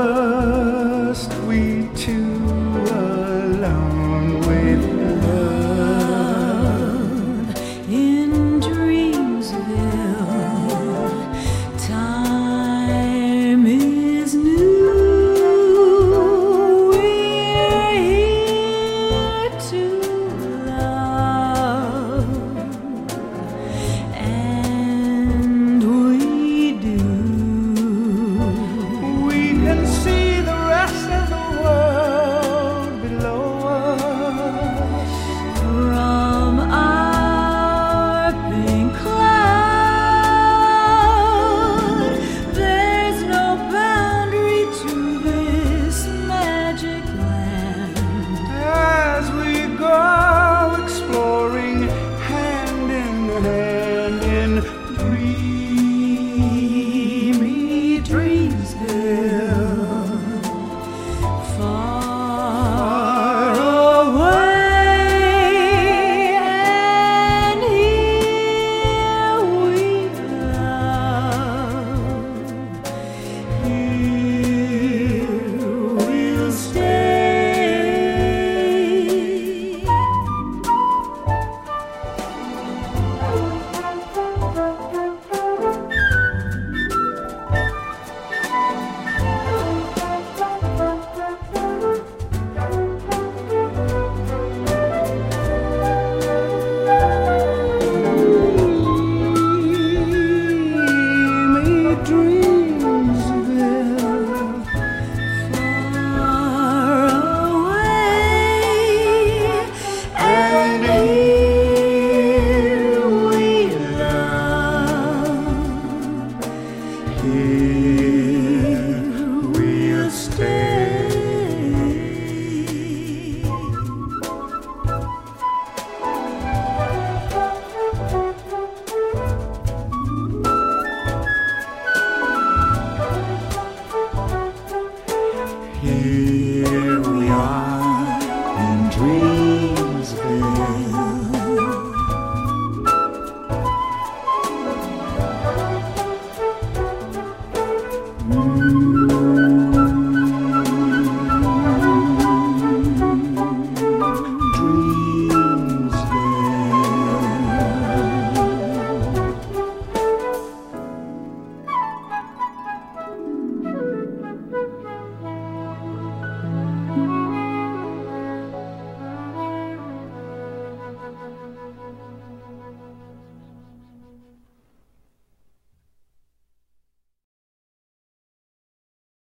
just we two alone with love in Dreamsville. Time is new. We're here to love, and we do. We can see the rest of the world below us From our pink cloud. There's no boundary to this magic land. as we go exploring hand in hand in dreamy Dreamsville. Far away, and here we love. Here we'll stay. Dreamsville. Far away, and here we love. Here we'll stay. Here we are in dreams.